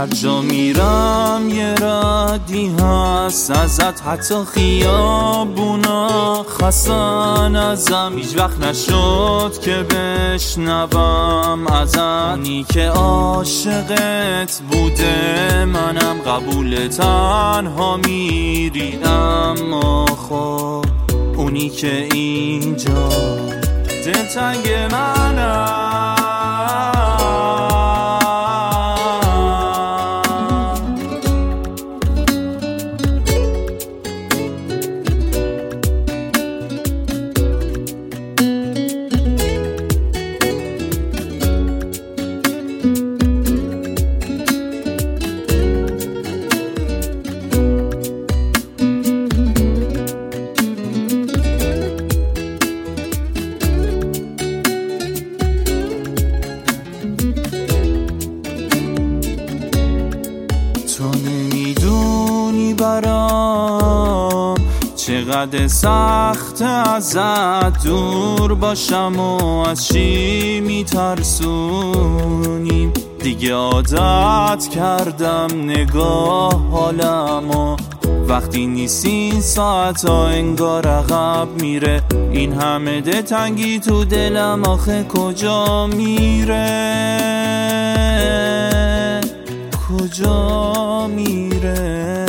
هر جا میرم یه ردی هست ازت، حتی خیابونا خستن ازم. هیچ وقت نشد که بشنوم ازت، اونی که عاشقت بوده منم قبول تنها میری، اما خب اونی که اینجا دلتنگ منم. تو نمیدونی برام چقدر سخت ازت دور باشم و از چی میترسونیم. دیگه عادت کردم نگاه حالم و وقتی نیستی ساعتا انگار عقب میره. این همه دلتنگی تو دلم آخه کجا میره، کجا میره؟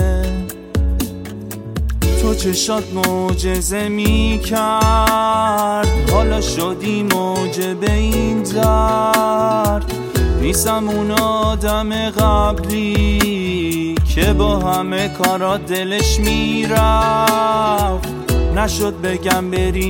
تو چشات معجزه میکرد، حالا شدی موجب این درد. نیستم اون آدم قبلی که با همه کارات دلش میرفت. نشد بگم بری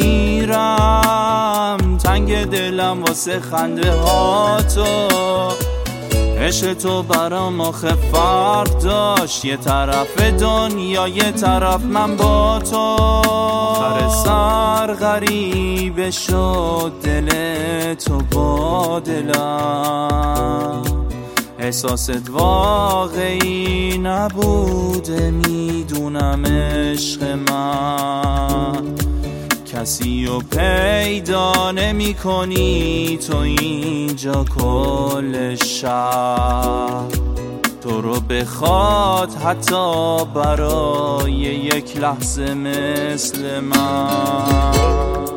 میمیرم، تنگ دلم واسه خنده ها تو. عشق تو برام آخه فرق داشت، یه طرف دنیا یه طرف من با تو. آخر سر غریبه شد دل تو با دلم، احساست واقعی نبوده میدونم عشق من. کسی رو پیدا نمی کنی تو اینجا کل شهر، تو رو بخواد حتی برای یک لحظه مثل من.